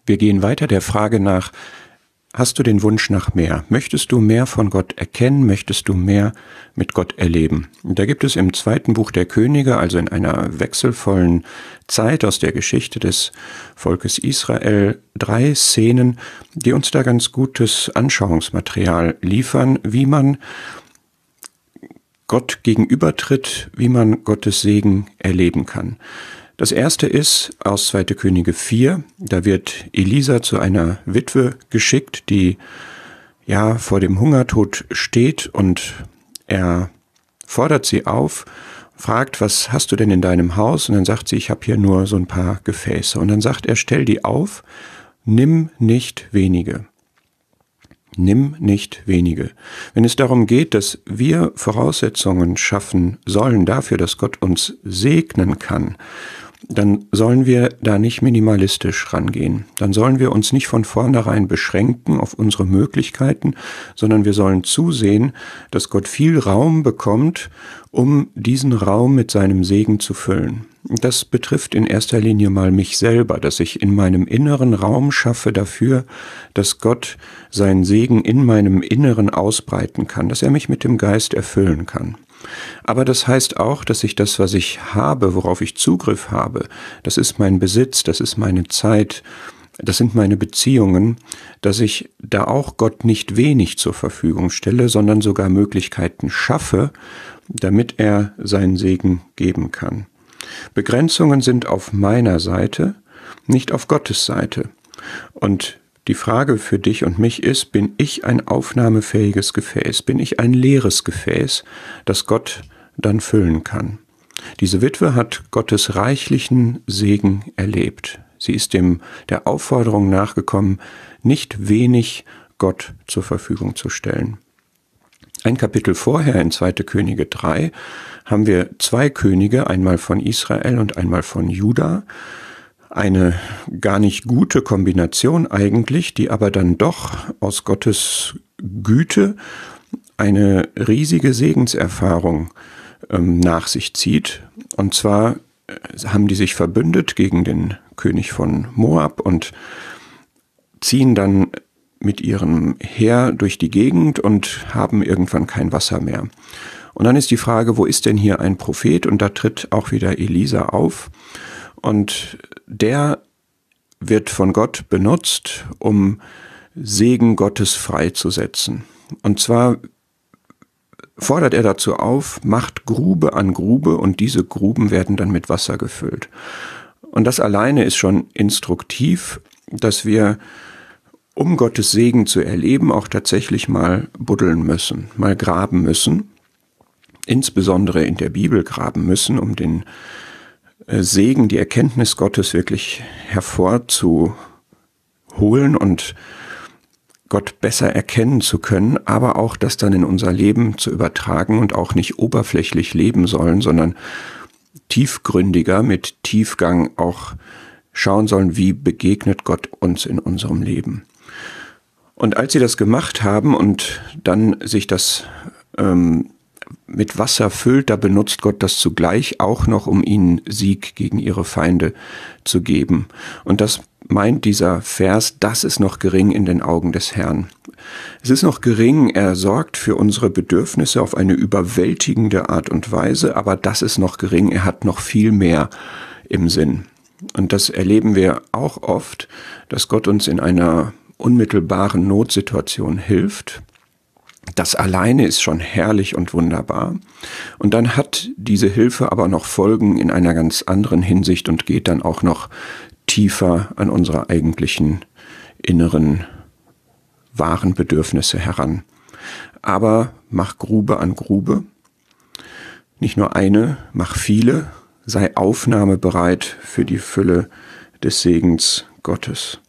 Wir gehen weiter der Frage nach, hast du den Wunsch nach mehr? Möchtest du mehr von Gott erkennen? Möchtest du mehr mit Gott erleben? Und da gibt es im 2. Buch der Könige, also in einer wechselvollen Zeit aus der Geschichte des Volkes Israel, 3 Szenen, die uns da ganz gutes Anschauungsmaterial liefern, wie man Gott gegenübertritt, wie man Gottes Segen erleben kann. Das erste ist aus 2. Könige 4, da wird Elisa zu einer Witwe geschickt, die vor dem Hungertod steht, und er fordert sie auf, fragt, was hast du denn in deinem Haus? Und dann sagt sie, ich habe hier nur so ein paar Gefäße. Und dann sagt er, stell die auf, nimm nicht wenige. Nimm nicht wenige. Wenn es darum geht, dass wir Voraussetzungen schaffen sollen dafür, dass Gott uns segnen kann, dann sollen wir da nicht minimalistisch rangehen. Dann sollen wir uns nicht von vornherein beschränken auf unsere Möglichkeiten, sondern wir sollen zusehen, dass Gott viel Raum bekommt, um diesen Raum mit seinem Segen zu füllen. Das betrifft in erster Linie mal mich selber, dass ich in meinem inneren Raum schaffe dafür, dass Gott seinen Segen in meinem Inneren ausbreiten kann, dass er mich mit dem Geist erfüllen kann. Aber das heißt auch, dass ich das, was ich habe, worauf ich Zugriff habe, das ist mein Besitz, das ist meine Zeit, das sind meine Beziehungen, dass ich da auch Gott nicht wenig zur Verfügung stelle, sondern sogar Möglichkeiten schaffe, damit er seinen Segen geben kann. Begrenzungen sind auf meiner Seite, nicht auf Gottes Seite. Und die Frage für dich und mich ist, bin ich ein aufnahmefähiges Gefäß? Bin ich ein leeres Gefäß, das Gott dann füllen kann? Diese Witwe hat Gottes reichlichen Segen erlebt. Sie ist der Aufforderung nachgekommen, nicht wenig Gott zur Verfügung zu stellen. Ein Kapitel vorher, in 2. Könige 3, haben wir 2 Könige, einmal von Israel und einmal von Juda. Eine gar nicht gute Kombination eigentlich, die aber dann doch aus Gottes Güte eine riesige Segenserfahrung nach sich zieht. Und zwar haben die sich verbündet gegen den König von Moab und ziehen dann mit ihrem Heer durch die Gegend und haben irgendwann kein Wasser mehr. Und dann ist die Frage, wo ist denn hier ein Prophet? Und da tritt auch wieder Elisa auf. Und der wird von Gott benutzt, um Segen Gottes freizusetzen. Und zwar fordert er dazu auf, macht Grube an Grube, und diese Gruben werden dann mit Wasser gefüllt. Und das alleine ist schon instruktiv, dass wir, um Gottes Segen zu erleben, auch tatsächlich mal buddeln müssen, mal graben müssen, insbesondere in der Bibel graben müssen, um den Segen, die Erkenntnis Gottes wirklich hervorzuholen und Gott besser erkennen zu können, aber auch das dann in unser Leben zu übertragen und auch nicht oberflächlich leben sollen, sondern tiefgründiger, mit Tiefgang auch schauen sollen, wie begegnet Gott uns in unserem Leben. Und als sie das gemacht haben und dann sich das mit Wasser füllt, da benutzt Gott das zugleich auch noch, um ihnen Sieg gegen ihre Feinde zu geben. Und das meint dieser Vers, das ist noch gering in den Augen des Herrn. Es ist noch gering, er sorgt für unsere Bedürfnisse auf eine überwältigende Art und Weise, aber das ist noch gering, er hat noch viel mehr im Sinn. Und das erleben wir auch oft, dass Gott uns in einer unmittelbaren Notsituation hilft. Das alleine ist schon herrlich und wunderbar. Und dann hat diese Hilfe aber noch Folgen in einer ganz anderen Hinsicht und geht dann auch noch tiefer an unsere eigentlichen inneren, wahren Bedürfnisse heran. Aber mach Grube an Grube. Nicht nur eine, mach viele. Sei aufnahmebereit für die Fülle des Segens Gottes.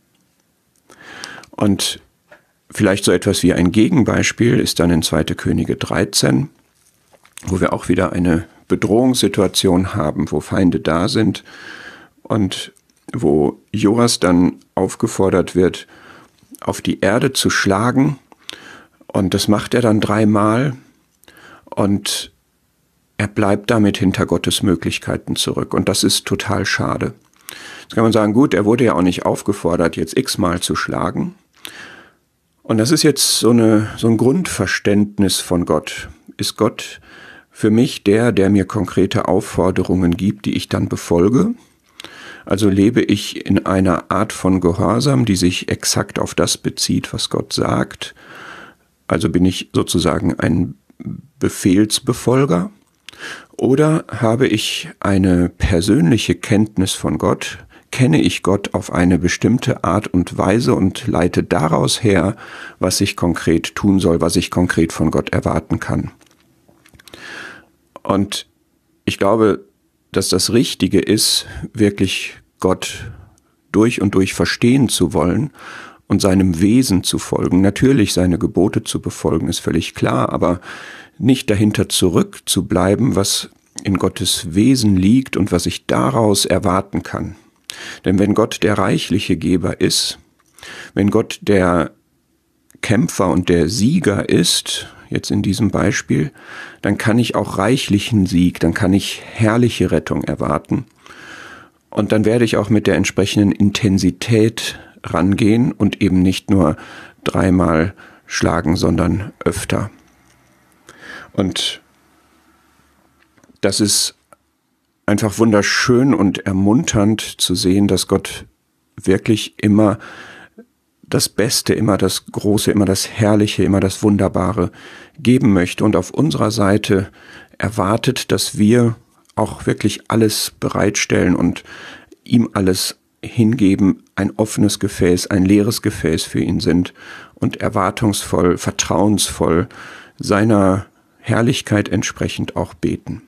Und vielleicht so etwas wie ein Gegenbeispiel ist dann in 2. Könige 13, wo wir auch wieder eine Bedrohungssituation haben, wo Feinde da sind und wo Joas dann aufgefordert wird, auf die Erde zu schlagen. Und das macht er dann 3-mal und er bleibt damit hinter Gottes Möglichkeiten zurück. Und das ist total schade. Jetzt kann man sagen, gut, er wurde ja auch nicht aufgefordert, jetzt x-mal zu schlagen. Und das ist jetzt so ein Grundverständnis von Gott. Ist Gott für mich der mir konkrete Aufforderungen gibt, die ich dann befolge? Also lebe ich in einer Art von Gehorsam, die sich exakt auf das bezieht, was Gott sagt? Also bin ich sozusagen ein Befehlsbefolger? Oder habe ich eine persönliche Kenntnis von Gott? Kenne ich Gott auf eine bestimmte Art und Weise und leite daraus her, was ich konkret tun soll, was ich konkret von Gott erwarten kann? Und ich glaube, dass das Richtige ist, wirklich Gott durch und durch verstehen zu wollen und seinem Wesen zu folgen. Natürlich seine Gebote zu befolgen, ist völlig klar, aber nicht dahinter zurückzubleiben, was in Gottes Wesen liegt und was ich daraus erwarten kann. Denn wenn Gott der reichliche Geber ist, wenn Gott der Kämpfer und der Sieger ist, jetzt in diesem Beispiel, dann kann ich auch reichlichen Sieg, dann kann ich herrliche Rettung erwarten. Und dann werde ich auch mit der entsprechenden Intensität rangehen und eben nicht nur 3-mal schlagen, sondern öfter. Und das ist einfach wunderschön und ermunternd zu sehen, dass Gott wirklich immer das Beste, immer das Große, immer das Herrliche, immer das Wunderbare geben möchte und auf unserer Seite erwartet, dass wir auch wirklich alles bereitstellen und ihm alles hingeben, ein offenes Gefäß, ein leeres Gefäß für ihn sind und erwartungsvoll, vertrauensvoll seiner Herrlichkeit entsprechend auch beten.